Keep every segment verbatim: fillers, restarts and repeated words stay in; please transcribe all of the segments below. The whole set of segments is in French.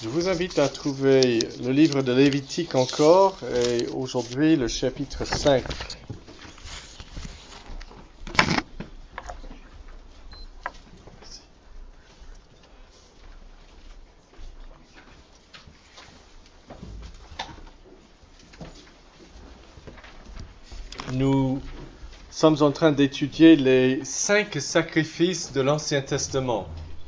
Je vous invite à trouver le livre de Lévitique encore, et aujourd'hui le chapitre cinq. Nous sommes en train d'étudier les cinq sacrifices de l'Ancien Testament.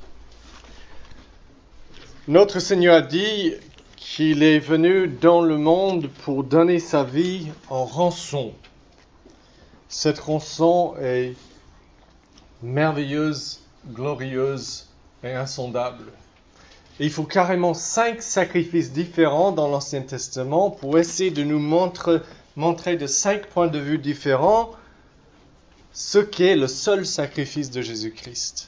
Notre Seigneur a dit qu'il est venu dans le monde pour donner sa vie en rançon. Cette rançon est merveilleuse, glorieuse et insondable. Et il faut carrément cinq sacrifices différents dans l'Ancien Testament pour essayer de nous montrer, montrer de cinq points de vue différents ce qu'est le seul sacrifice de Jésus-Christ.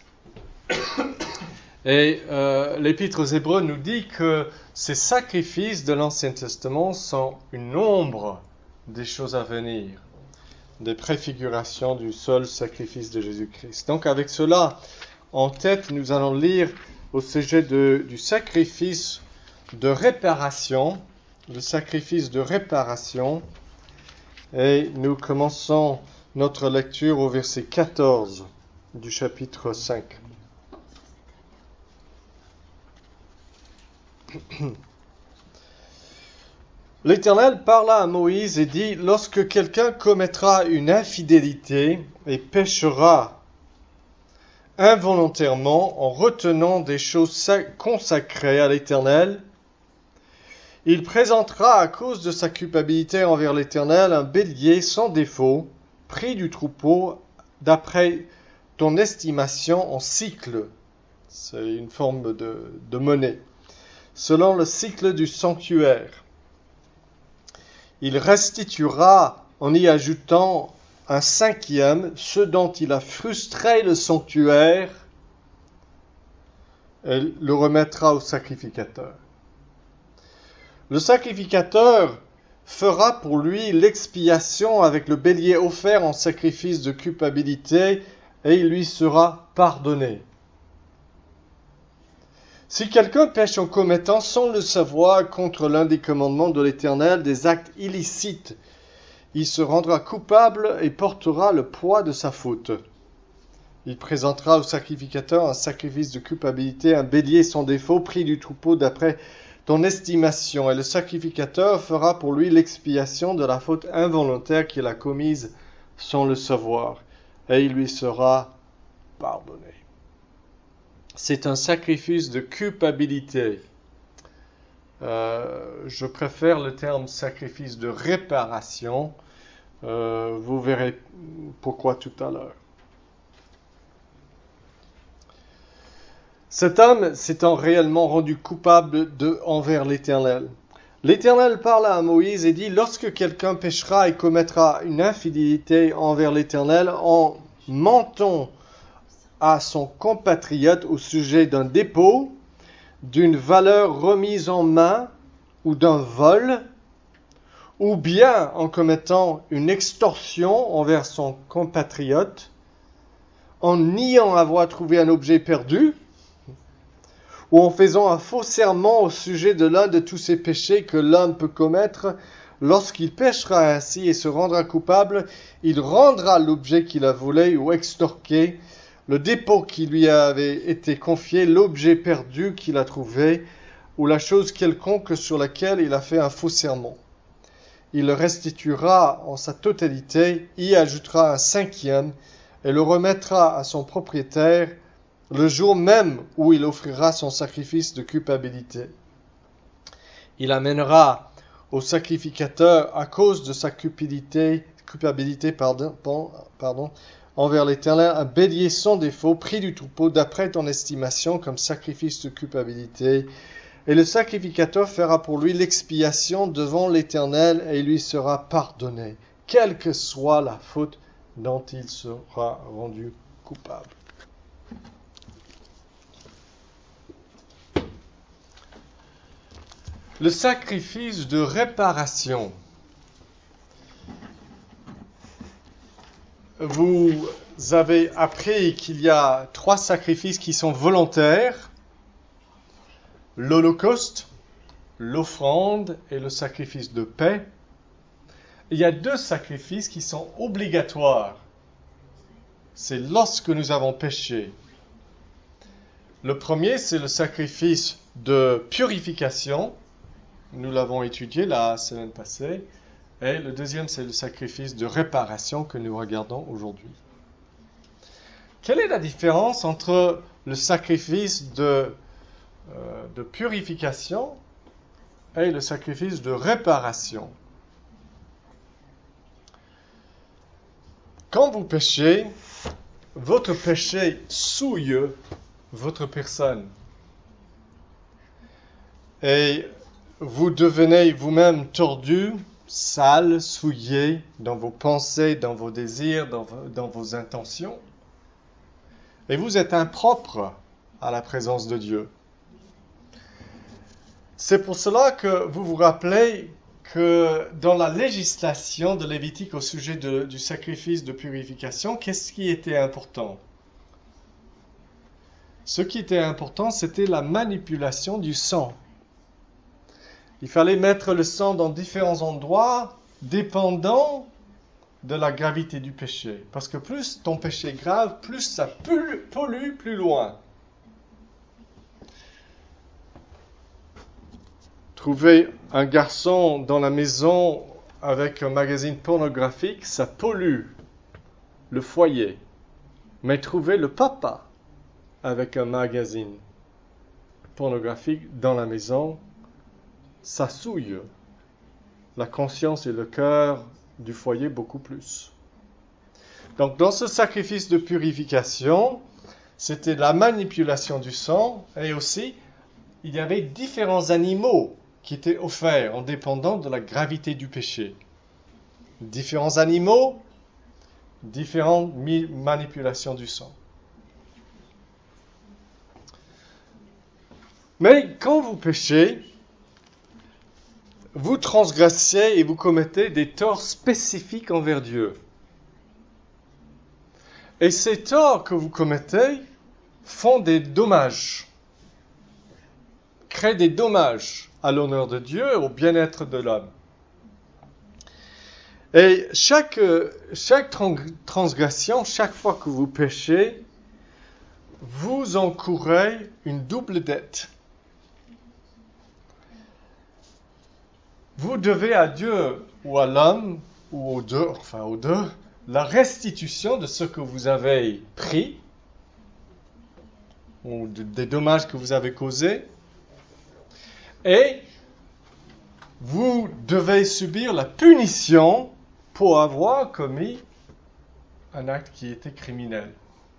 Et euh, l'Épître aux Hébreux nous dit que ces sacrifices de l'Ancien Testament sont une ombre des choses à venir, des préfigurations du seul sacrifice de Jésus-Christ. Donc avec cela en tête, nous allons lire au sujet de, du sacrifice de réparation, le sacrifice de réparation, et nous commençons notre lecture au verset quatorze du chapitre cinq. L'Éternel parla à Moïse et dit, « Lorsque quelqu'un commettra une infidélité et péchera involontairement en retenant des choses consacrées à l'Éternel, il présentera à cause de sa culpabilité envers l'Éternel un bélier sans défaut, pris du troupeau d'après ton estimation en cycle. » C'est une forme de, de monnaie. Selon le cycle du sanctuaire. Il restituera en y ajoutant un cinquième, ce dont il a frustré le sanctuaire, et le remettra au sacrificateur. Le sacrificateur fera pour lui l'expiation avec le bélier offert en sacrifice de culpabilité, et il lui sera pardonné. Si quelqu'un pêche en commettant sans le savoir contre l'un des commandements de l'Éternel des actes illicites, il se rendra coupable et portera le poids de sa faute. Il présentera au sacrificateur un sacrifice de culpabilité, un bélier sans défaut, pris du troupeau d'après ton estimation, et le sacrificateur fera pour lui l'expiation de la faute involontaire qu'il a commise sans le savoir, et il lui sera pardonné. C'est un sacrifice de culpabilité. Euh, je préfère le terme sacrifice de réparation. Euh, vous verrez pourquoi tout à l'heure. Cet homme s'étant réellement rendu coupable de, envers l'Éternel. L'Éternel parla à Moïse et dit, « Lorsque quelqu'un péchera et commettra une infidélité envers l'Éternel en mentant à son compatriote au sujet d'un dépôt, d'une valeur remise en main ou d'un vol, ou bien en commettant une extorsion envers son compatriote, en niant avoir trouvé un objet perdu, ou en faisant un faux serment au sujet de l'un de tous ces péchés que l'homme peut commettre, lorsqu'il péchera ainsi et se rendra coupable, il rendra l'objet qu'il a volé ou extorqué, le dépôt qui lui avait été confié, l'objet perdu qu'il a trouvé, ou la chose quelconque sur laquelle il a fait un faux serment. Il le restituera en sa totalité, y ajoutera un cinquième, et le remettra à son propriétaire le jour même où il offrira son sacrifice de culpabilité. Il amènera au sacrificateur, à cause de sa culpabilité, culpabilité pardon, pardon, envers l'Éternel, un bélier sans défaut, pris du troupeau d'après ton estimation comme sacrifice de culpabilité. Et le sacrificateur fera pour lui l'expiation devant l'Éternel et il lui sera pardonné, quelle que soit la faute dont il sera rendu coupable. Le sacrifice de réparation. Vous avez appris qu'il y a trois sacrifices qui sont volontaires, l'Holocauste, l'offrande et le sacrifice de paix. Il y a deux sacrifices qui sont obligatoires. C'est lorsque nous avons péché. Le premier, c'est le sacrifice de purification. Nous l'avons étudié la semaine passée. Et le deuxième, c'est le sacrifice de réparation que nous regardons aujourd'hui. Quelle est la différence entre le sacrifice de, euh, de purification et le sacrifice de réparation? Quand vous péchez, votre péché souille votre personne. Et vous devenez vous-même tordu, sale, souillé dans vos pensées, dans vos désirs, dans vos, dans vos intentions. Et vous êtes impropre à la présence de Dieu. C'est pour cela que vous vous rappelez que dans la législation de Lévitique au sujet de, du sacrifice de purification, qu'est-ce qui était important? Ce qui était important, c'était la manipulation du sang. Il fallait mettre le sang dans différents endroits, dépendant de la gravité du péché. Parce que plus ton péché est grave, plus ça pollue plus loin. Trouver un garçon dans la maison avec un magazine pornographique, ça pollue le foyer. Mais trouver le papa avec un magazine pornographique dans la maison, ça souille la conscience et le cœur du foyer beaucoup plus. Donc dans ce sacrifice de purification, c'était la manipulation du sang et aussi il y avait différents animaux qui étaient offerts en dépendant de la gravité du péché. Différents animaux, différentes manipulations du sang. Mais quand vous péchez, vous transgressez et vous commettez des torts spécifiques envers Dieu. Et ces torts que vous commettez font des dommages, créent des dommages à l'honneur de Dieu et au bien-être de l'homme. Et chaque, chaque transgression, chaque fois que vous péchez, vous encourez une double dette. Vous devez à Dieu ou à l'homme, ou aux deux, enfin aux deux, la restitution de ce que vous avez pris, ou de, des dommages que vous avez causés, et vous devez subir la punition pour avoir commis un acte qui était criminel.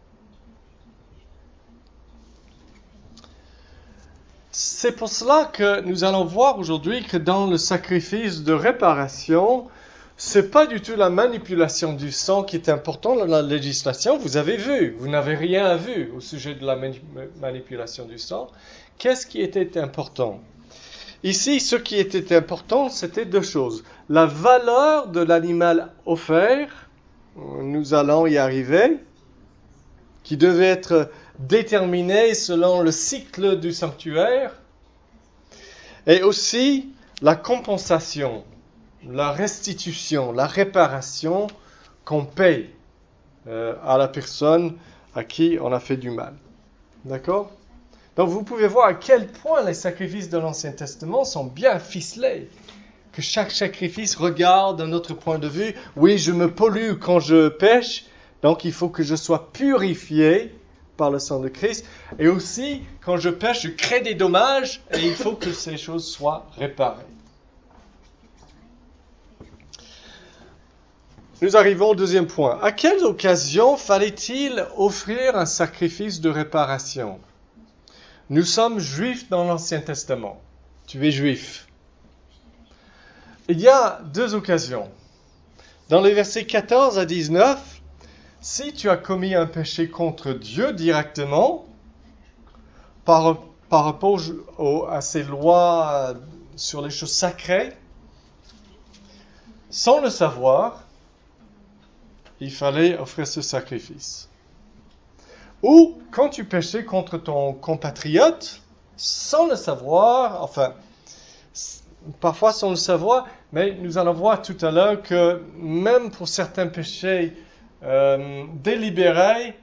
C'est pour cela que nous allons voir aujourd'hui que dans le sacrifice de réparation, ce n'est pas du tout la manipulation du sang qui est importante dans la législation. Vous avez vu, vous n'avez rien vu au sujet de la manipulation du sang. Qu'est-ce qui était important? Ici, ce qui était important, c'était deux choses. La valeur de l'animal offert, nous allons y arriver, qui devait être déterminée selon le cycle du sanctuaire, et aussi la compensation, la restitution, la réparation qu'on paye euh, à la personne à qui on a fait du mal. D'accord? Donc vous pouvez voir à quel point les sacrifices de l'Ancien Testament sont bien ficelés. Que chaque sacrifice regarde d'un autre point de vue. Oui, je me pollue quand je pêche, donc il faut que je sois purifié par le sang de Christ. Et aussi, quand je pêche, je crée des dommages et il faut que ces choses soient réparées. Nous arrivons au deuxième point. À quelle occasion fallait-il offrir un sacrifice de réparation? Nous sommes juifs dans l'Ancien Testament. Tu es juif. Il y a deux occasions. Dans les versets quatorze à dix-neuf, si tu as commis un péché contre Dieu directement, par, par rapport au, à ses lois sur les choses sacrées, sans le savoir, il fallait offrir ce sacrifice. Ou, quand tu péchais contre ton compatriote, sans le savoir, enfin, parfois sans le savoir, mais nous allons voir tout à l'heure que même pour certains péchés euh, délibérés,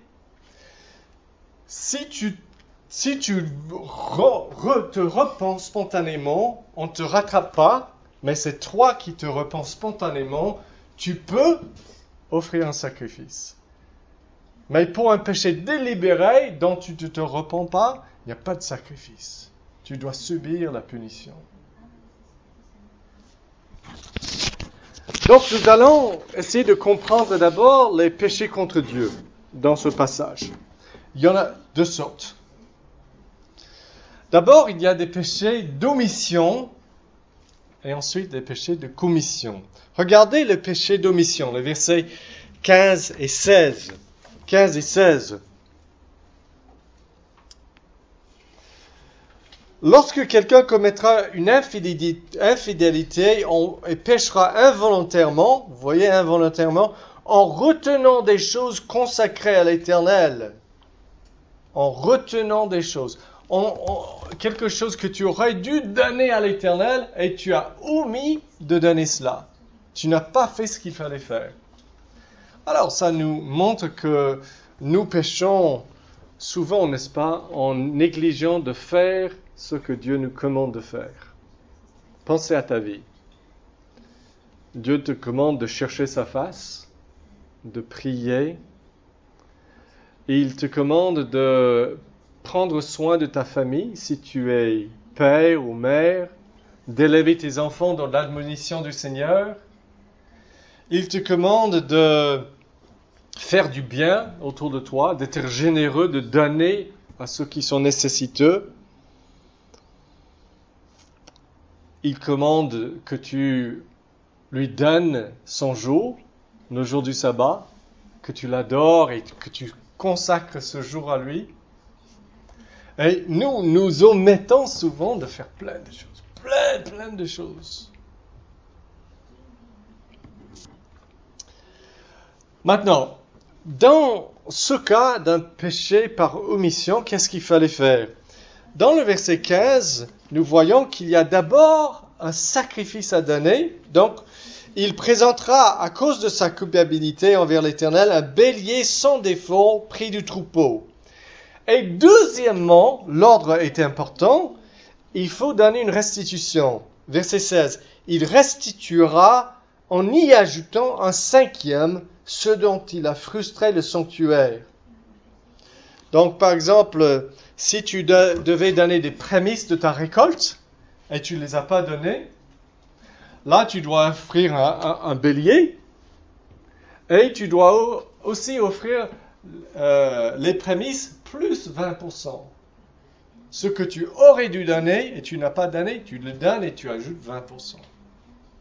si tu, si tu re, re, te repens spontanément, on ne te rattrape pas, mais c'est toi qui te repens spontanément, tu peux offrir un sacrifice. Mais pour un péché délibéré dont tu ne te repens pas, il n'y a pas de sacrifice. Tu dois subir la punition. Donc nous allons essayer de comprendre d'abord les péchés contre Dieu dans ce passage. Il y en a deux sortes. D'abord, il y a des péchés d'omission et ensuite des péchés de commission. Regardez le péché d'omission, les versets quinze et seize. quinze et seize. Lorsque quelqu'un commettra une infidélité, infidélité on, et péchera involontairement, vous voyez involontairement, en retenant des choses consacrées à l'Éternel, en retenant des choses, en, en, quelque chose que tu aurais dû donner à l'Éternel et tu as omis de donner cela. Tu n'as pas fait ce qu'il fallait faire. Alors ça nous montre que nous péchons souvent, n'est-ce pas, en négligeant de faire ce que Dieu nous commande de faire. Pensez à ta vie. Dieu te commande de chercher sa face, de prier. Et il te commande de prendre soin de ta famille, si tu es père ou mère, d'élever tes enfants dans l'admonition du Seigneur. Il te commande de faire du bien autour de toi, d'être généreux, de donner à ceux qui sont nécessiteux. Il commande que tu lui donnes son jour, le jour du sabbat, que tu l'adores et que tu consacres ce jour à lui. Et nous, nous omettons souvent de faire plein de choses, plein, plein de choses. Maintenant, dans ce cas d'un péché par omission, qu'est-ce qu'il fallait faire? Dans le verset quinze, nous voyons qu'il y a d'abord un sacrifice à donner. Donc, il présentera, à cause de sa culpabilité envers l'Éternel, un bélier sans défaut pris du troupeau. Et deuxièmement, l'ordre est important, il faut donner une restitution. Verset seize, il restituera en y ajoutant un cinquième, ce dont il a frustré le sanctuaire. Donc, par exemple, si tu de, devais donner des prémices de ta récolte et tu ne les as pas donnés, là, tu dois offrir un, un, un bélier et tu dois aussi offrir euh, les prémices plus vingt pour cent. Ce que tu aurais dû donner et tu n'as pas donné, tu le donnes et tu ajoutes vingt pour cent. D'accord ?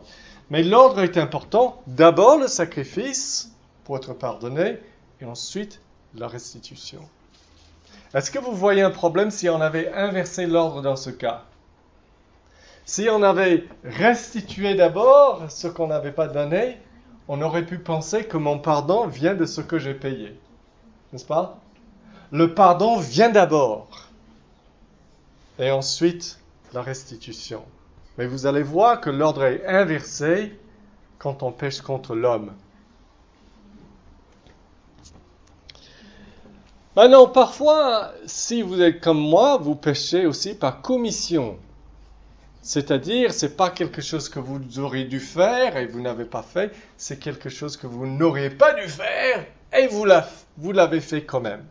Mais l'ordre est important. D'abord le sacrifice pour être pardonné et ensuite la restitution. Est-ce que vous voyez un problème si on avait inversé l'ordre dans ce cas? Si on avait restitué d'abord ce qu'on n'avait pas donné, on aurait pu penser que mon pardon vient de ce que j'ai payé. N'est-ce pas? Le pardon vient d'abord. Et ensuite, la restitution. Mais vous allez voir que l'ordre est inversé quand on pêche contre l'homme. Maintenant, parfois, si vous êtes comme moi, vous péchez aussi par commission. C'est-à-dire, ce n'est pas quelque chose que vous auriez dû faire et vous n'avez pas fait, c'est quelque chose que vous n'auriez pas dû faire et vous, la, vous l'avez fait quand même.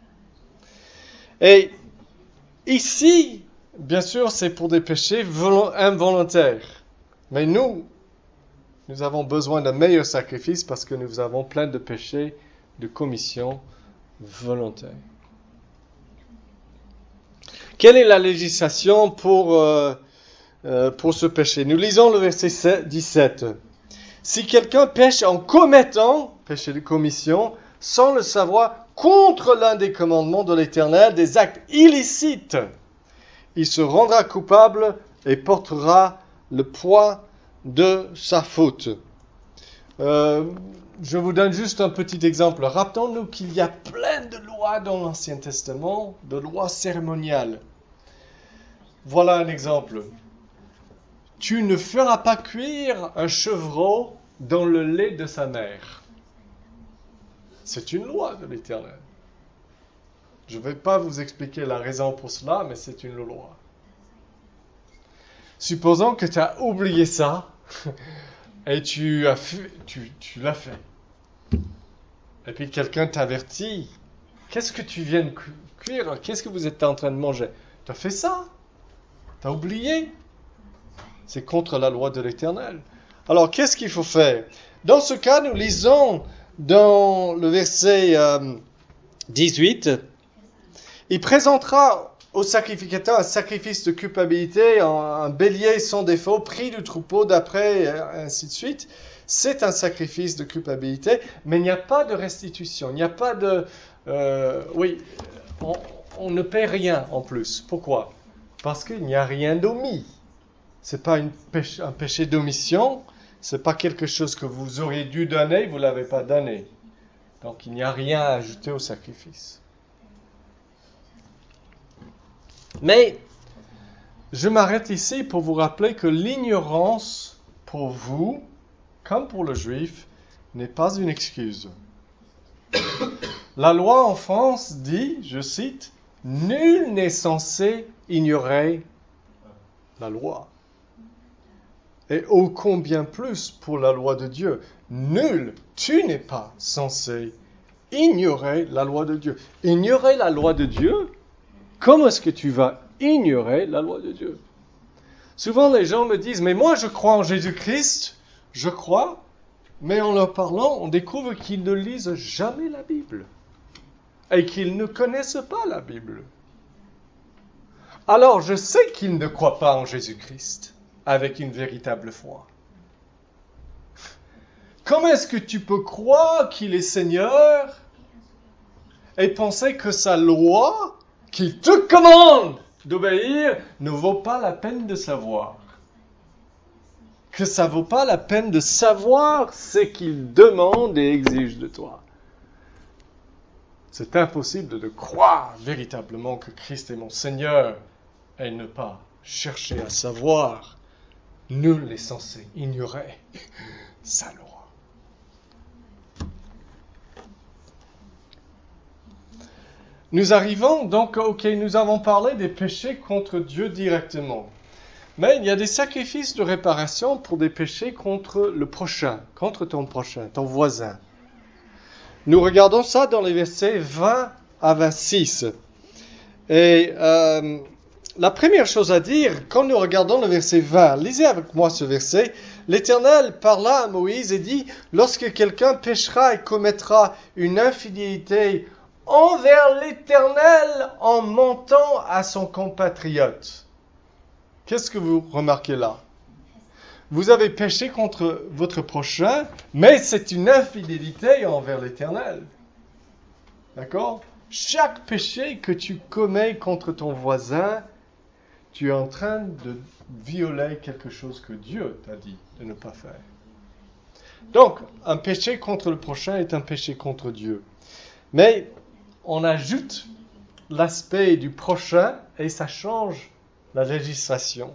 Et ici, bien sûr, c'est pour des péchés volo- involontaires. Mais nous, nous avons besoin d'un meilleur sacrifice parce que nous avons plein de péchés de commission volontaire. Quelle est la législation pour, euh, euh, pour ce péché? Nous lisons le verset dix-sept. Si quelqu'un pêche en commettant, péché de commission, sans le savoir, contre l'un des commandements de l'Éternel, des actes illicites, il se rendra coupable et portera le poids de sa faute. Euh, je vous donne juste un petit exemple. Rappelons-nous qu'il y a plein de lois dans l'Ancien Testament, de lois cérémoniales. Voilà un exemple. Tu ne feras pas cuire un chevreau dans le lait de sa mère. C'est une loi de l'Éternel. Je ne vais pas vous expliquer la raison pour cela, mais c'est une loi. Supposons que tu as oublié ça et tu, as fait, tu, tu l'as fait. Et puis quelqu'un t'avertit. Qu'est-ce que tu viens de cuire? Qu'est-ce que vous êtes en train de manger? Tu as fait ça? Tu as oublié? C'est contre la loi de l'Éternel. Alors, qu'est-ce qu'il faut faire? Dans ce cas, nous lisons dans le verset euh, dix-huit, « Il présentera au sacrificateur un sacrifice de culpabilité, un, un bélier sans défaut, pris du troupeau d'après, et ainsi de suite. » C'est un sacrifice de culpabilité, mais il n'y a pas de restitution, il n'y a pas de... Euh, oui, on, on ne paie rien en plus. Pourquoi? Parce qu'il n'y a rien d'omis. Ce n'est pas une péché, un péché d'omission, ce n'est pas quelque chose que vous auriez dû donner, vous ne l'avez pas donné. Donc il n'y a rien à ajouter au sacrifice. Mais je m'arrête ici pour vous rappeler que l'ignorance pour vous, comme pour le juif, n'est pas une excuse. La loi en France dit, je cite, « Nul n'est censé ignorer la loi. » Et ô combien plus pour la loi de Dieu. Nul, tu n'es pas censé ignorer la loi de Dieu. Ignorer la loi de Dieu? Comment est-ce que tu vas ignorer la loi de Dieu? Souvent les gens me disent, mais moi je crois en Jésus-Christ, je crois, mais en leur parlant, on découvre qu'ils ne lisent jamais la Bible et qu'ils ne connaissent pas la Bible. Alors je sais qu'ils ne croient pas en Jésus-Christ avec une véritable foi. Comment est-ce que tu peux croire qu'il est Seigneur et penser que sa loi, qu'il te commande d'obéir, ne vaut pas la peine de savoir? Que ça ne vaut pas la peine de savoir ce qu'il demande et exige de toi. C'est impossible de croire véritablement que Christ est mon Seigneur et ne pas chercher à savoir. Nul n'est censé ignorer sa loi. Nous arrivons donc, ok, nous avons parlé des péchés contre Dieu directement. Mais il y a des sacrifices de réparation pour des péchés contre le prochain, contre ton prochain, ton voisin. Nous regardons ça dans les versets vingt à vingt-six. Et euh, la première chose à dire, quand nous regardons le verset vingt, lisez avec moi ce verset. L'Éternel parla à Moïse et dit, « Lorsque quelqu'un péchera et commettra une infidélité envers l'Éternel en mentant à son compatriote. » Qu'est-ce que vous remarquez là? Vous avez péché contre votre prochain, mais c'est une infidélité envers l'Éternel. D'accord? Chaque péché que tu commets contre ton voisin, tu es en train de violer quelque chose que Dieu t'a dit de ne pas faire. Donc, un péché contre le prochain est un péché contre Dieu. Mais on ajoute l'aspect du prochain et ça change la législation.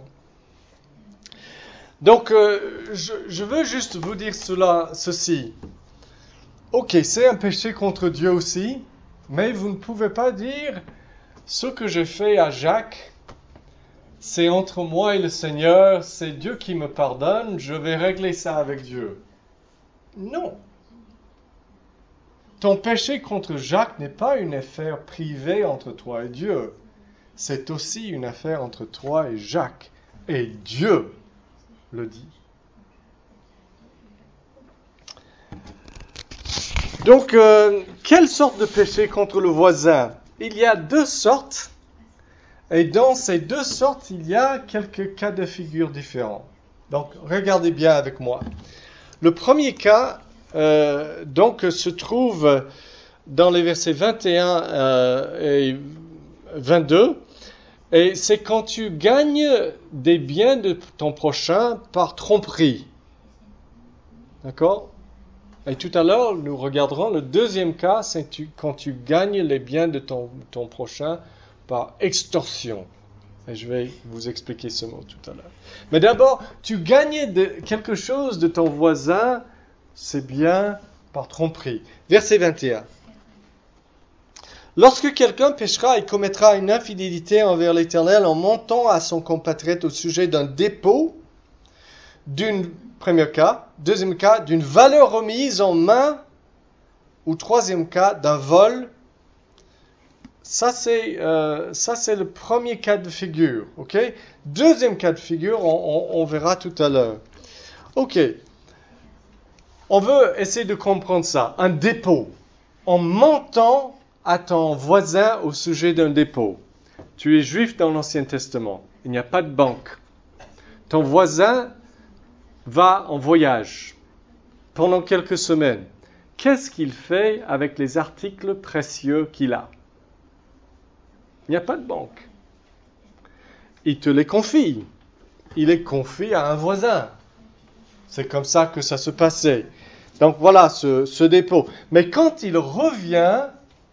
Donc, euh, je, je veux juste vous dire cela, ceci. Ok, c'est un péché contre Dieu aussi, mais vous ne pouvez pas dire ce que j'ai fait à Jacques, c'est entre moi et le Seigneur, c'est Dieu qui me pardonne, je vais régler ça avec Dieu. Non. Ton péché contre Jacques n'est pas une affaire privée entre toi et Dieu. C'est aussi une affaire entre toi et Jacques. Et Dieu le dit. Donc, euh, quelle sorte de péché contre le voisin? Il y a deux sortes. Et dans ces deux sortes, il y a quelques cas de figure différents. Donc, regardez bien avec moi. Le premier cas, euh, donc, se trouve dans les versets vingt et un euh, et vingt-deux. Et c'est quand tu gagnes des biens de ton prochain par tromperie. D'accord? Et tout à l'heure, nous regarderons le deuxième cas, c'est tu, quand tu gagnes les biens de ton, ton prochain par extorsion. Et je vais vous expliquer ce mot tout à l'heure. Mais d'abord, tu gagnais de, quelque chose de ton voisin, c'est bien par tromperie. Verset vingt et un. Lorsque quelqu'un péchera et commettra une infidélité envers l'Éternel en mentant à son compatriote au sujet d'un dépôt, d'une premier cas, deuxième cas, d'une valeur remise en main, ou troisième cas, d'un vol. Ça c'est, euh, ça, c'est le premier cas de figure. Ok? Deuxième cas de figure, on, on, on verra tout à l'heure. Ok. On veut essayer de comprendre ça. Un dépôt. En mentant à ton voisin au sujet d'un dépôt. Tu es juif dans l'Ancien Testament. Il n'y a pas de banque. Ton voisin va en voyage pendant quelques semaines. Qu'est-ce qu'il fait avec les articles précieux qu'il a? Il n'y a pas de banque. Il te les confie. Il les confie à un voisin. C'est comme ça que ça se passait. Donc voilà ce, ce dépôt. Mais quand il revient,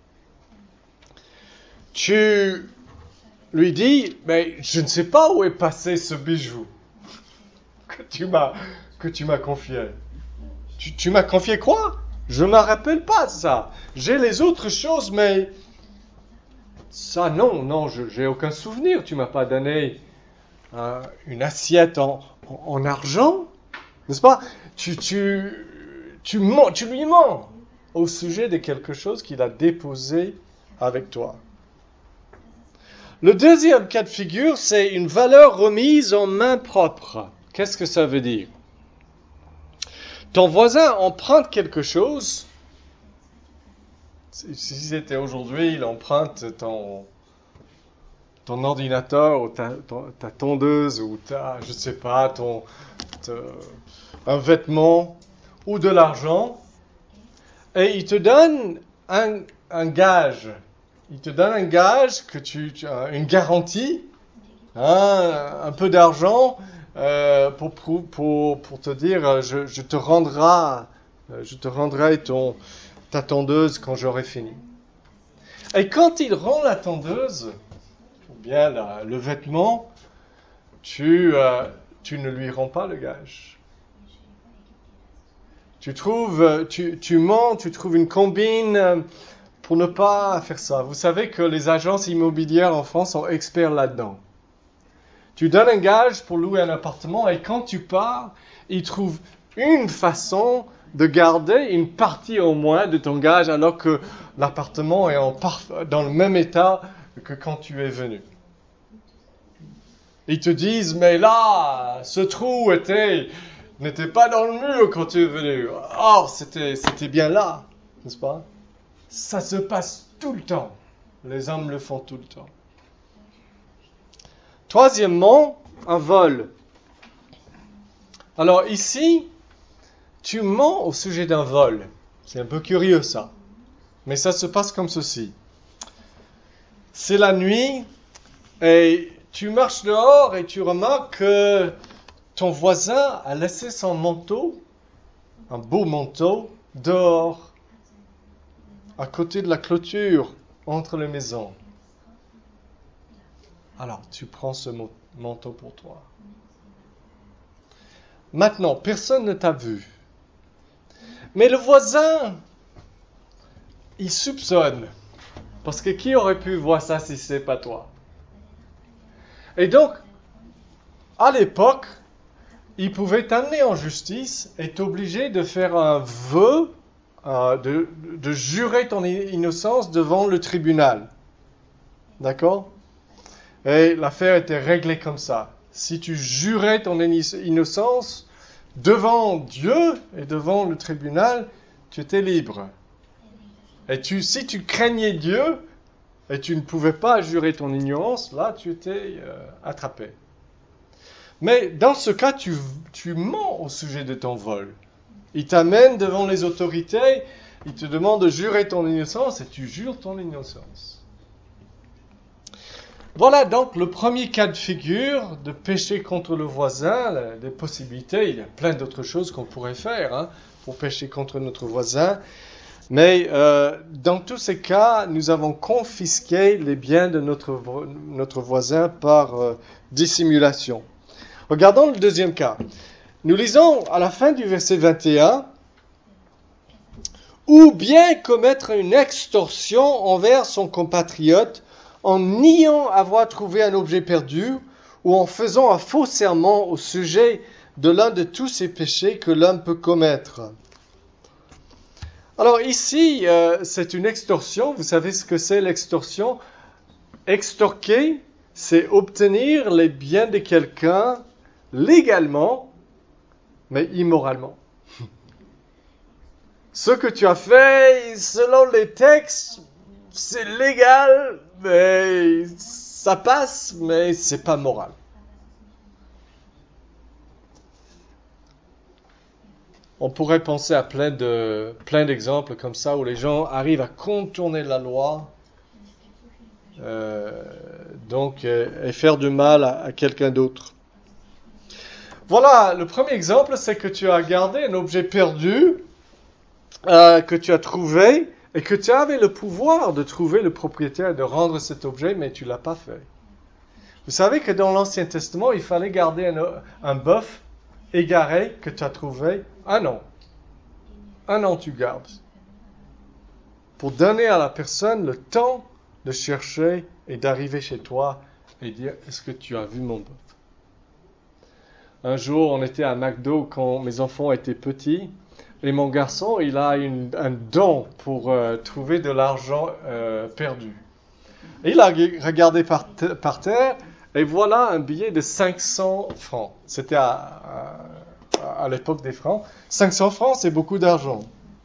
tu lui dis, mais je ne sais pas où est passé ce bijou que tu m'as, que tu m'as confié. Tu, tu m'as confié quoi? Je ne me rappelle pas de ça. J'ai les autres choses, mais ça, non, non, je n'ai aucun souvenir. Tu ne m'as pas donné euh, une assiette en, en, en argent, n'est-ce pas? Tu, tu, tu, mens, tu lui mens au sujet de quelque chose qu'il a déposé avec toi. Le deuxième cas de figure, c'est une valeur remise en main propre. Qu'est-ce que ça veut dire? Ton voisin emprunte quelque chose. Si c'était aujourd'hui, il emprunte ton, ton ordinateur ou ta, ton, ta tondeuse ou ta, je sais pas, ton, ta, un vêtement ou de l'argent et il te donne un, un gage. Il te donne un gage, que tu, tu une garantie, hein, un peu d'argent euh, pour, pour, pour te dire je, je te rendrai, je te rendrai ton, ta tondeuse quand j'aurai fini. Et quand il rend la tondeuse, ou bien la, le vêtement, tu, euh, tu ne lui rends pas le gage. Tu trouves, tu, tu mens, tu trouves une combine pour ne pas faire ça. Vous savez que les agences immobilières en France sont experts là-dedans. Tu donnes un gage pour louer un appartement et quand tu pars, ils trouvent une façon de garder une partie au moins de ton gage alors que l'appartement est en parf- dans le même état que quand tu es venu. Ils te disent, mais là, ce trou était, n'était pas dans le mur quand tu es venu. Or, c'était, c'était bien là, n'est-ce pas? Ça se passe tout le temps. Les hommes le font tout le temps. Troisièmement, un vol. Alors ici, tu mens au sujet d'un vol. C'est un peu curieux ça. Mais ça se passe comme ceci. C'est la nuit et tu marches dehors et tu remarques que ton voisin a laissé son manteau, un beau manteau, dehors. À côté de la clôture, entre les maisons. Alors, tu prends ce manteau pour toi. Maintenant, personne ne t'a vu. Mais le voisin, il soupçonne. Parce que qui aurait pu voir ça si ce n'est pas toi? Et donc, à l'époque, il pouvait t'amener en justice et t'obliger de faire un vœu Euh, de, de jurer ton innocence devant le tribunal. D'accord? Et l'affaire était réglée comme ça. Si tu jurais ton innocence devant Dieu et devant le tribunal, tu étais libre. Et tu, si tu craignais Dieu et tu ne pouvais pas jurer ton ignorance, là tu étais euh, attrapé. Mais dans ce cas, tu, tu mens au sujet de ton vol. Il t'amène devant les autorités, il te demande de jurer ton innocence et tu jures ton innocence. Voilà donc le premier cas de figure de pécher contre le voisin, les possibilités. Il y a plein d'autres choses qu'on pourrait faire hein, pour pécher contre notre voisin. Mais euh, dans tous ces cas, nous avons confisqué les biens de notre, vo- notre voisin par euh, dissimulation. Regardons le deuxième cas. Nous lisons à la fin du verset vingt et un, « Ou bien commettre une extorsion envers son compatriote en niant avoir trouvé un objet perdu ou en faisant un faux serment au sujet de l'un de tous ces péchés que l'homme peut commettre. » Alors ici, euh, c'est une extorsion. Vous savez ce que c'est l'extorsion? Extorquer, c'est obtenir les biens de quelqu'un légalement, mais immoralement. Ce que tu as fait, selon les textes, c'est légal, mais ça passe, mais c'est pas moral. On pourrait penser à plein de, plein d'exemples comme ça où les gens arrivent à contourner la loi, euh, donc euh, et faire du mal à, à quelqu'un d'autre. Voilà, le premier exemple, c'est que tu as gardé un objet perdu euh, que tu as trouvé et que tu avais le pouvoir de trouver le propriétaire et de rendre cet objet, mais tu l'as pas fait. Vous savez que dans l'Ancien Testament, il fallait garder un, un bœuf égaré que tu as trouvé un an. Un an tu gardes. Pour donner à la personne le temps de chercher et d'arriver chez toi et dire « Est-ce que tu as vu mon bœuf ?» Un jour, on était à McDo quand mes enfants étaient petits et mon garçon, il a une, un don pour euh, trouver de l'argent euh, perdu. Et il a regardé par, te- par terre et voilà un billet de cinq cents francs. C'était à, à, à l'époque des francs. cinq cents francs, c'est beaucoup d'argent.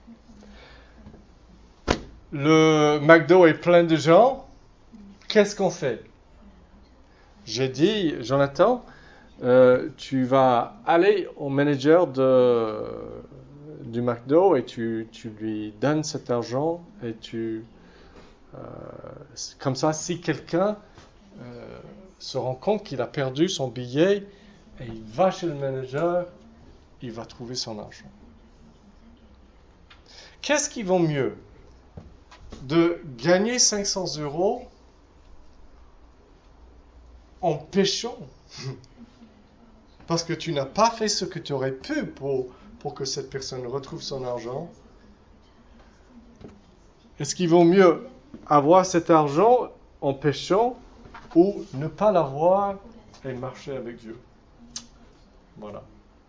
Le McDo est plein de gens. Qu'est-ce qu'on fait? J'ai dit, Jonathan, euh, tu vas aller au manager de, du McDo et tu, tu lui donnes cet argent et tu... Euh, comme ça, si quelqu'un euh, se rend compte qu'il a perdu son billet et il va chez le manager, il va trouver son argent. Qu'est-ce qui vaut mieux? De gagner cinq cents euros en péchant parce que tu n'as pas fait ce que tu aurais pu pour, pour que cette personne retrouve son argent. Est-ce qu'il vaut mieux avoir cet argent en péchant ou ne pas l'avoir et marcher avec Dieu? Voilà.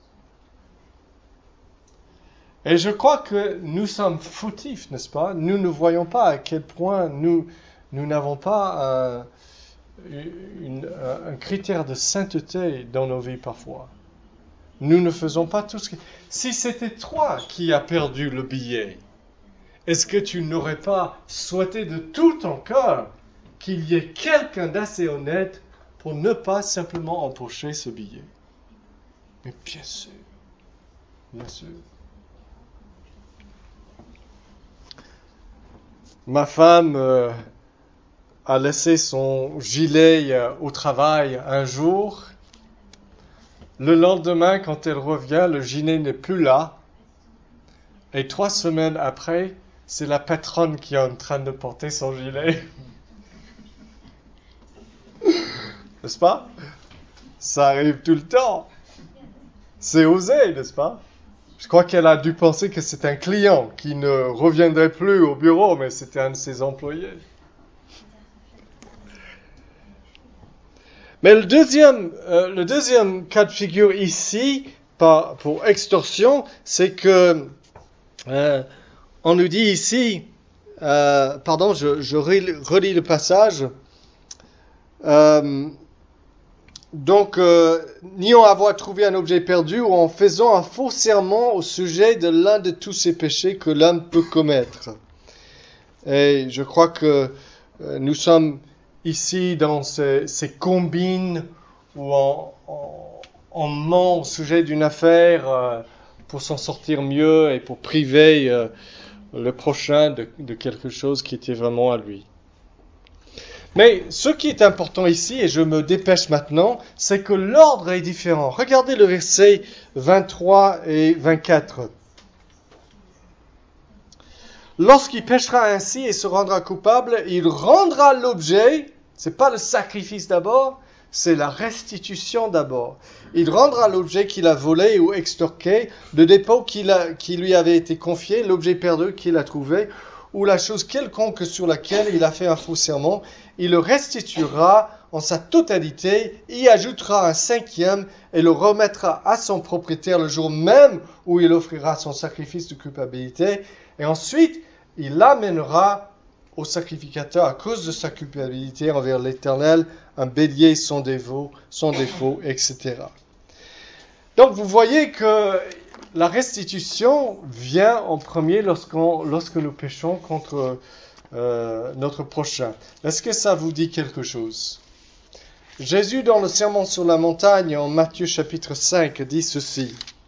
Et je crois que nous sommes fautifs, n'est-ce pas? Nous ne voyons pas à quel point nous, nous n'avons pas un, une, un critère de sainteté dans nos vies parfois. Nous ne faisons pas tout ce que... Si c'était toi qui as perdu le billet, est-ce que tu n'aurais pas souhaité de tout ton cœur qu'il y ait quelqu'un d'assez honnête pour ne pas simplement empocher ce billet? Mais bien sûr, bien sûr. Ma femme euh, a laissé son gilet euh, au travail un jour. Le lendemain, quand elle revient, le gilet n'est plus là. Et trois semaines après, c'est la patronne qui est en train de porter son gilet. N'est-ce pas? Ça arrive tout le temps. C'est osé, n'est-ce pas? Je crois qu'elle a dû penser que c'est un client qui ne reviendrait plus au bureau, mais c'était un de ses employés. Mais le deuxième, euh, le deuxième cas de figure ici, par, pour extorsion, c'est que euh, on nous dit ici, euh, pardon, je, je relis le passage. Euh, Donc, euh, niant avoir trouvé un objet perdu ou en faisant un faux serment au sujet de l'un de tous ces péchés que l'homme peut commettre. Et je crois que euh, nous sommes ici dans ces, ces combines où on, on, on ment au sujet d'une affaire euh, pour s'en sortir mieux et pour priver euh, le prochain de, de quelque chose qui était vraiment à lui. Mais ce qui est important ici, et je me dépêche maintenant, c'est que l'ordre est différent. Regardez le verset vingt-trois et vingt-quatre. Lorsqu'il péchera ainsi et se rendra coupable, il rendra l'objet, c'est pas le sacrifice d'abord, c'est la restitution d'abord. Il rendra l'objet qu'il a volé ou extorqué, le dépôt qu'il a, qui lui avait été confié, l'objet perdu qu'il a trouvé, ou la chose quelconque sur laquelle il a fait un faux serment. Il le restituera en sa totalité, y ajoutera un cinquième et le remettra à son propriétaire le jour même où il offrira son sacrifice de culpabilité. Et ensuite, il l'amènera au sacrificateur à cause de sa culpabilité envers l'Éternel, un bélier sans défaut, sans défaut, et cetera. Donc vous voyez que la restitution vient en premier lorsqu'on, lorsque nous péchons contre euh, notre prochain. Est-ce que ça vous dit quelque chose? Jésus, dans le Sermon sur la montagne, en Matthieu chapitre cinq, dit ceci.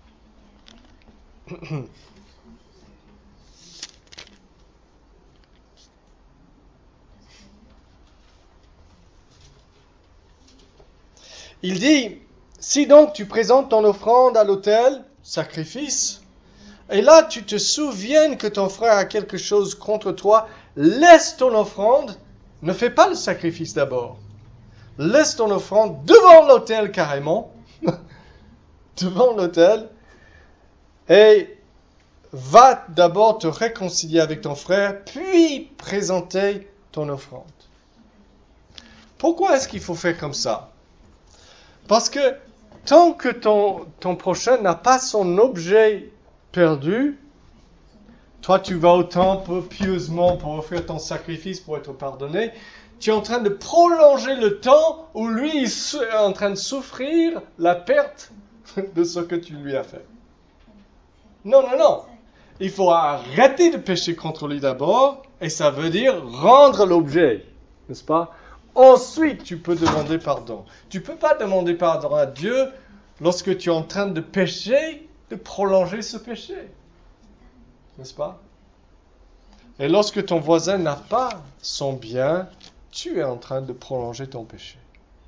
Il dit, si donc tu présentes ton offrande à l'autel, sacrifice, et là tu te souviens que ton frère a quelque chose contre toi, laisse ton offrande, ne fais pas le sacrifice d'abord. Laisse ton offrande devant l'autel carrément, devant l'autel, et va d'abord te réconcilier avec ton frère, puis présenter ton offrande. Pourquoi est-ce qu'il faut faire comme ça? Parce que tant que ton, ton prochain n'a pas son objet perdu, toi tu vas au temple pieusement pour offrir ton sacrifice pour être pardonné, tu es en train de prolonger le temps où lui est en train de souffrir la perte de ce que tu lui as fait. Non, non, non. Il faut arrêter de pécher contre lui d'abord, et ça veut dire rendre l'objet, n'est-ce pas? Ensuite, tu peux demander pardon. Tu ne peux pas demander pardon à Dieu lorsque tu es en train de pécher, de prolonger ce péché. N'est-ce pas? Et lorsque ton voisin n'a pas son bien, tu es en train de prolonger ton péché.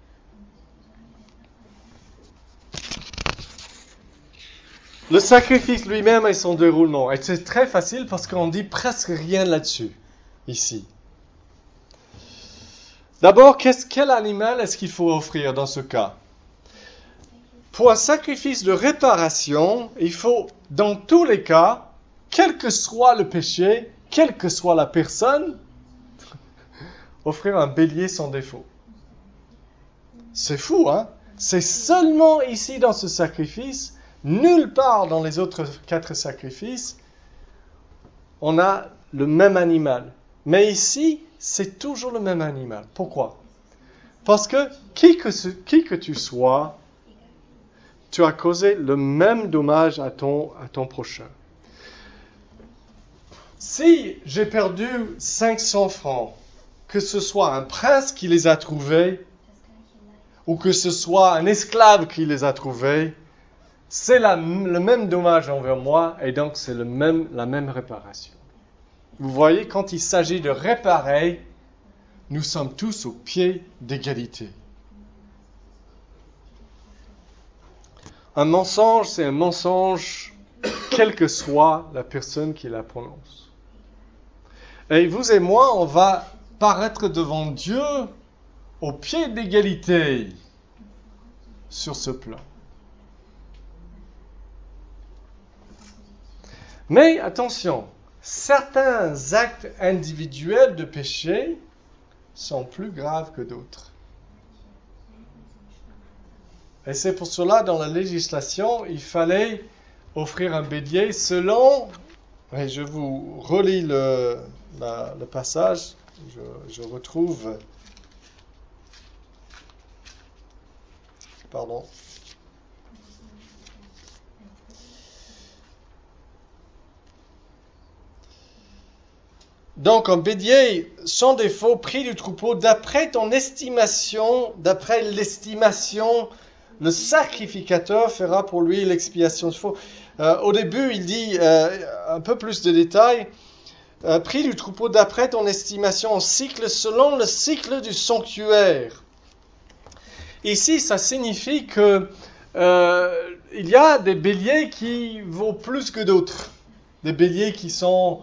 Le sacrifice lui-même et son déroulement. Et c'est très facile parce qu'on dit presque rien là-dessus, ici. D'abord, qu'est-ce, quel animal est-ce qu'il faut offrir dans ce cas? Pour un sacrifice de réparation, il faut, dans tous les cas, quel que soit le péché, quelle que soit la personne, offrir un bélier sans défaut. C'est fou, hein? C'est seulement ici dans ce sacrifice, nulle part dans les autres quatre sacrifices, on a le même animal. Mais ici, c'est toujours le même animal. Pourquoi? Parce que qui que, ce, qui que tu sois, tu as causé le même dommage à ton, à ton prochain. Si j'ai perdu cinq cents francs, que ce soit un prince qui les a trouvés, ou que ce soit un esclave qui les a trouvés, c'est la, le même dommage envers moi, et donc c'est le même, la même réparation. Vous voyez, quand il s'agit de réparer, nous sommes tous au pied d'égalité. Un mensonge, c'est un mensonge, quelle que soit la personne qui la prononce. Et vous et moi, on va paraître devant Dieu au pied d'égalité sur ce plan. Mais attention, certains actes individuels de péché sont plus graves que d'autres. Et c'est pour cela, dans la législation, il fallait offrir un bélier selon, et je vous relis le, la, le passage, je, je retrouve, pardon, donc un bélier sans défaut pris du troupeau d'après ton estimation, d'après l'estimation, le sacrificateur fera pour lui l'expiation. Euh, au début, il dit euh, un peu plus de détails. Euh, pris du troupeau d'après ton estimation en cycle, selon le cycle du sanctuaire. Ici, ça signifie que euh, il y a des béliers qui vaut plus que d'autres. Des béliers qui sont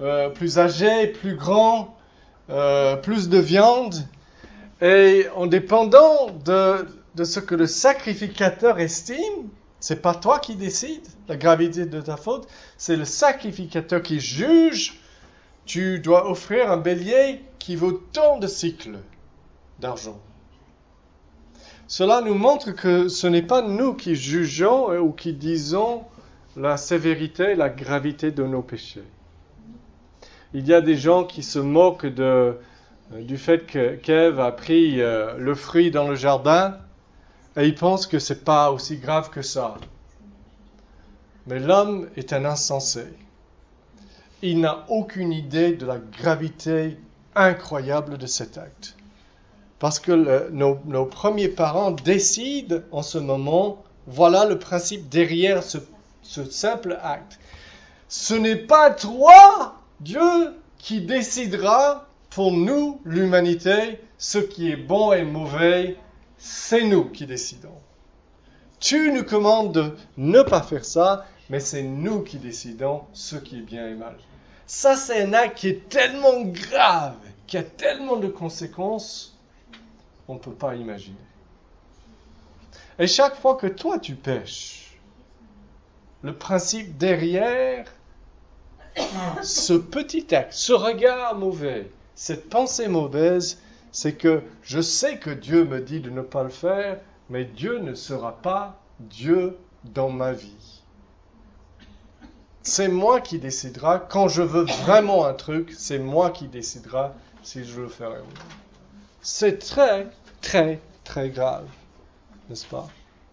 euh, plus âgé, plus grand, euh, plus de viande. Et en dépendant de, de ce que le sacrificateur estime, c'est pas toi qui décides la gravité de ta faute, c'est le sacrificateur qui juge. Tu dois offrir un bélier qui vaut tant de cycles d'argent. Cela nous montre que ce n'est pas nous qui jugeons ou qui disons la sévérité, la gravité de nos péchés. Il y a des gens qui se moquent de, du fait que qu'Ève a pris euh, le fruit dans le jardin et ils pensent que ce n'est pas aussi grave que ça. Mais l'homme est un insensé. Il n'a aucune idée de la gravité incroyable de cet acte. Parce que le, nos, nos premiers parents décident en ce moment, voilà le principe derrière ce, ce simple acte. Ce n'est pas toi, Dieu, qui décidera pour nous, l'humanité, ce qui est bon et mauvais, c'est nous qui décidons. Tu nous commandes de ne pas faire ça, mais c'est nous qui décidons ce qui est bien et mal. Ça, c'est un acte qui est tellement grave, qui a tellement de conséquences, on ne peut pas imaginer. Et chaque fois que toi tu pêches, le principe derrière ce petit acte, ce regard mauvais, cette pensée mauvaise, c'est que je sais que Dieu me dit de ne pas le faire, mais Dieu ne sera pas Dieu dans ma vie. C'est moi qui décidera, quand je veux vraiment un truc, c'est moi qui décidera si je le ferai ou non. C'est très, très, très grave, n'est-ce pas?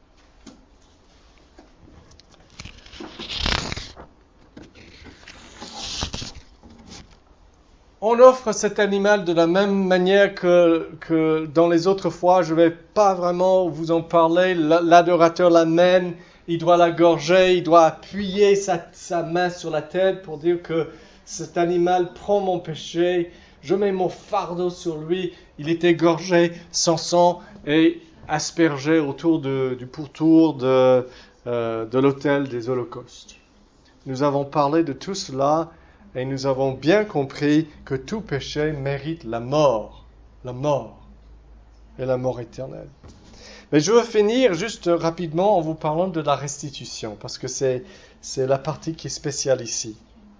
On offre cet animal de la même manière que, que dans les autres fois. Je ne vais pas vraiment vous en parler. L'adorateur l'amène, il doit la gorger, il doit appuyer sa, sa main sur la tête pour dire que cet animal prend mon péché. Je mets mon fardeau sur lui. Il est égorgé, son sang est aspergé autour de, du pourtour de, euh, de l'autel des holocaustes. Nous avons parlé de tout cela. Et nous avons bien compris que tout péché mérite la mort, la mort et la mort éternelle. Mais je veux finir juste rapidement en vous parlant de la restitution, parce que c'est, c'est la partie qui est spéciale ici.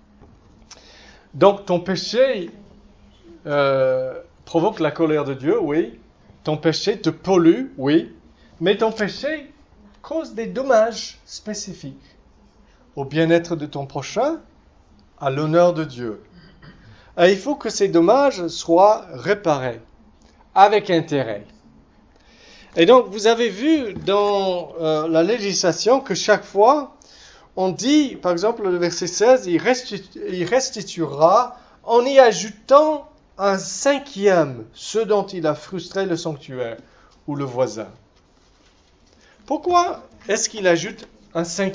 Donc ton péché euh, provoque la colère de Dieu, oui. Ton péché te pollue, oui. Mais ton péché cause des dommages spécifiques au bien-être de ton prochain, à l'honneur de Dieu. Et il faut que ces dommages soient réparés avec intérêt. Et donc, vous avez vu dans euh, la législation que chaque fois, on dit, par exemple, le verset seize, il, restitu- il restituera en y ajoutant un cinquième, ce dont il a frustré le sanctuaire ou le voisin. Pourquoi est-ce qu'il ajoute un cinquième ?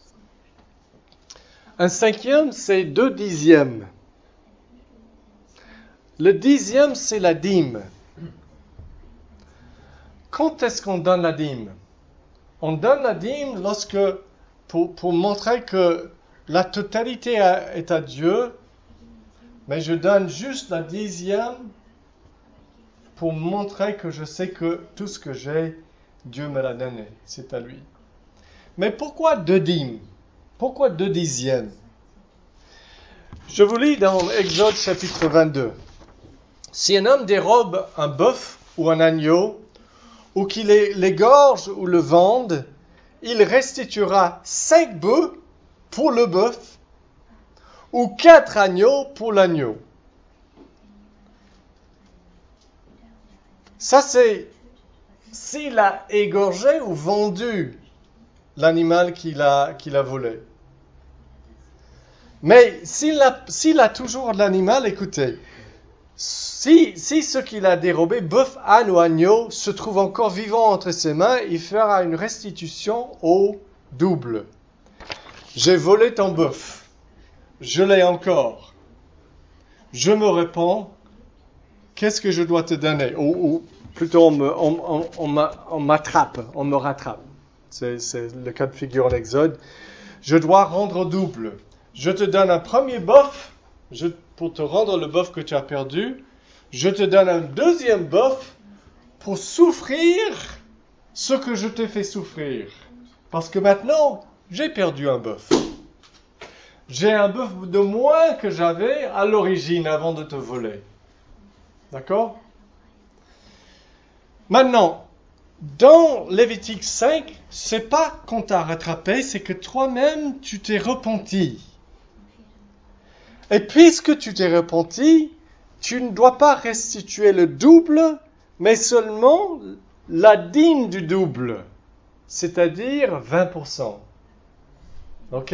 Un cinquième, c'est deux dixièmes. Le dixième, c'est la dîme. Quand est-ce qu'on donne la dîme ? On donne la dîme lorsque, pour, pour montrer que la totalité est à Dieu, mais je donne juste la dixième pour montrer que je sais que tout ce que j'ai, Dieu me l'a donné, c'est à lui. Mais pourquoi deux dîmes ? Pourquoi deux dixièmes ? Je vous lis dans Exode chapitre vingt-deux. Si un homme dérobe un bœuf ou un agneau, ou qu'il l'égorge ou le vende, il restituera cinq bœufs pour le bœuf, ou quatre agneaux pour l'agneau. Ça c'est s'il a égorgé ou vendu l'animal qu'il a, qu'il a volé. Mais s'il a, s'il a toujours l'animal, écoutez, si, si ce qu'il a dérobé, bœuf, âne ou agneau, se trouve encore vivant entre ses mains, il fera une restitution au double. J'ai volé ton bœuf, je l'ai encore. Je me réponds, qu'est-ce que je dois te donner ? Ou, ou plutôt on, me, on, on, on, m'a, on m'attrape, on me rattrape. C'est, c'est le cas de figure en Exode. Je dois rendre au double. Je te donne un premier bœuf je, pour te rendre le bœuf que tu as perdu, je te donne un deuxième bœuf pour souffrir ce que je t'ai fait souffrir. Parce que maintenant, j'ai perdu un bœuf. J'ai un bœuf de moins que j'avais à l'origine avant de te voler. D'accord ? Maintenant, dans Lévitique cinq, c'est pas qu'on t'a rattrapé, c'est que toi-même, tu t'es repenti. Et puisque tu t'es repenti, tu ne dois pas restituer le double, mais seulement la dîme du double, c'est-à-dire vingt pour cent. Ok ?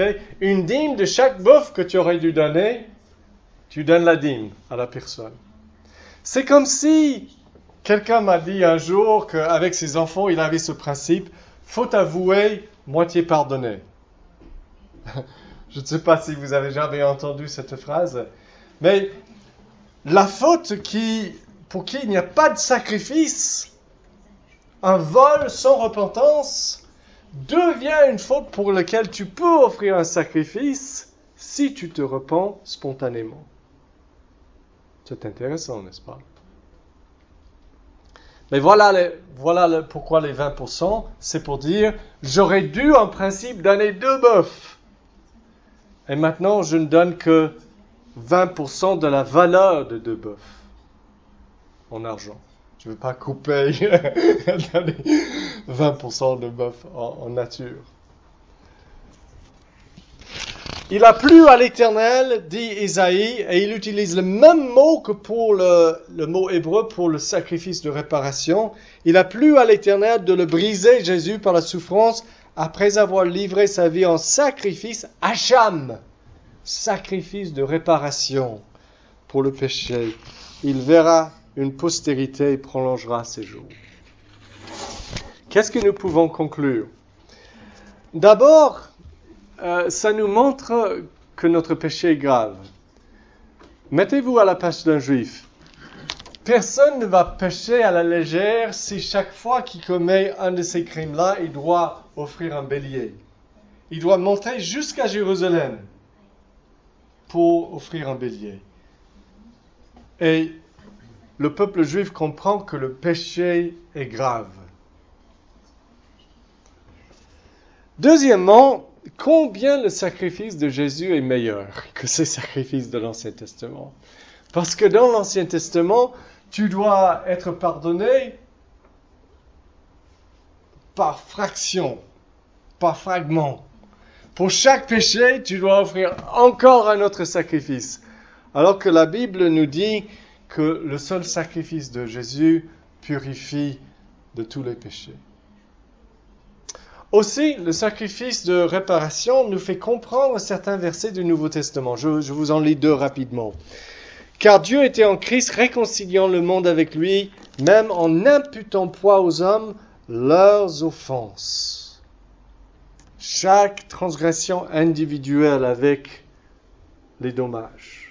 Une dîme de chaque bœuf que tu aurais dû donner, tu donnes la dîme à la personne. C'est comme si quelqu'un m'a dit un jour qu'avec ses enfants, il avait ce principe, faut avouer, moitié pardonné. Je ne sais pas si vous avez jamais entendu cette phrase, mais la faute qui, pour qui il n'y a pas de sacrifice, un vol sans repentance, devient une faute pour laquelle tu peux offrir un sacrifice si tu te repens spontanément. C'est intéressant, n'est-ce pas? Mais voilà, les, voilà le, pourquoi les vingt pour cent, c'est pour dire, j'aurais dû en principe donner deux bœufs. Et maintenant, je ne donne que vingt pour cent de la valeur de deux bœufs en argent. Je ne veux pas couper vingt pour cent de bœuf en, en nature. Il a plu à l'Éternel, dit Isaïe, et il utilise le même mot que pour le, le mot hébreu pour le sacrifice de réparation. Il a plu à l'Éternel de le briser, Jésus, par la souffrance, après avoir livré sa vie en sacrifice, hacham, sacrifice de réparation pour le péché. Il verra une postérité et prolongera ses jours. Qu'est-ce que nous pouvons conclure? D'abord, euh, ça nous montre que notre péché est grave. Mettez-vous à la place d'un juif. Personne ne va pécher à la légère si chaque fois qu'il commet un de ces crimes-là, il doit offrir un bélier. Il doit monter jusqu'à Jérusalem pour offrir un bélier. Et le peuple juif comprend que le péché est grave. Deuxièmement, combien le sacrifice de Jésus est meilleur que ces sacrifices de l'Ancien Testament? Parce que dans l'Ancien Testament, tu dois être pardonné par fraction, par fragment. Pour chaque péché, tu dois offrir encore un autre sacrifice. Alors que la Bible nous dit que le seul sacrifice de Jésus purifie de tous les péchés. Aussi, le sacrifice de réparation nous fait comprendre certains versets du Nouveau Testament. Je, je vous en lis deux rapidement. Car Dieu était en Christ réconciliant le monde avec lui, même en n'imputant point aux hommes leurs offenses. Chaque transgression individuelle avec les dommages.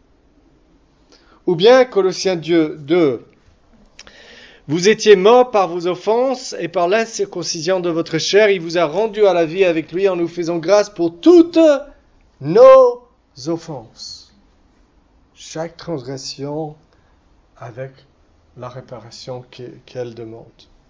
Ou bien Colossiens deux, vous étiez morts par vos offenses et par l'incirconcision de votre chair, il vous a rendu à la vie avec lui en nous faisant grâce pour toutes nos offenses. Chaque transgression avec la réparation qu'elle demande.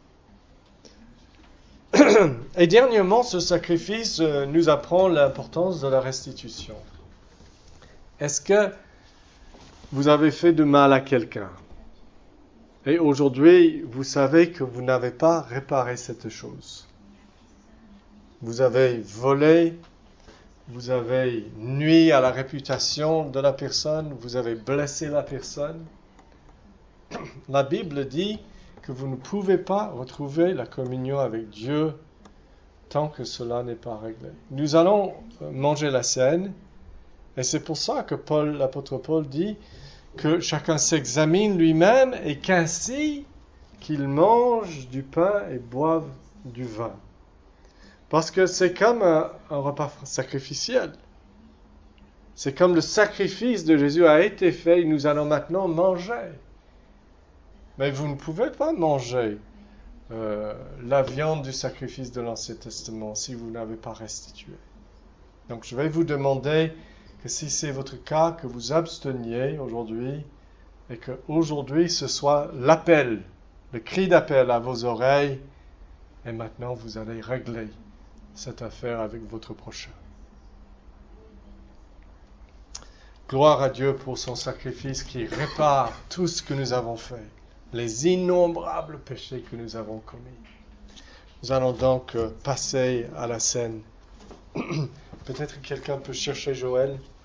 Et dernièrement, ce sacrifice nous apprend l'importance de la restitution. Est-ce que vous avez fait du mal à quelqu'un? Et aujourd'hui, vous savez que vous n'avez pas réparé cette chose. Vous avez volé, vous avez nui à la réputation de la personne, vous avez blessé la personne. La Bible dit que vous ne pouvez pas retrouver la communion avec Dieu tant que cela n'est pas réglé. Nous allons manger la scène, et c'est pour ça que Paul, l'apôtre Paul dit que chacun s'examine lui-même et qu'ainsi qu'il mange du pain et boive du vin. Parce que c'est comme un, un repas sacrificiel. C'est comme le sacrifice de Jésus a été fait et nous allons maintenant manger. Mais vous ne pouvez pas manger euh, la viande du sacrifice de l'Ancien Testament si vous n'avez pas restitué. Donc je vais vous demander que si c'est votre cas, que vous absteniez aujourd'hui et que aujourd'hui ce soit l'appel, le cri d'appel à vos oreilles et maintenant vous allez régler cette affaire avec votre prochain. Gloire à Dieu pour son sacrifice qui répare tout ce que nous avons fait, les innombrables péchés que nous avons commis. Nous allons donc passer à la scène. Peut-être que quelqu'un peut chercher Joël.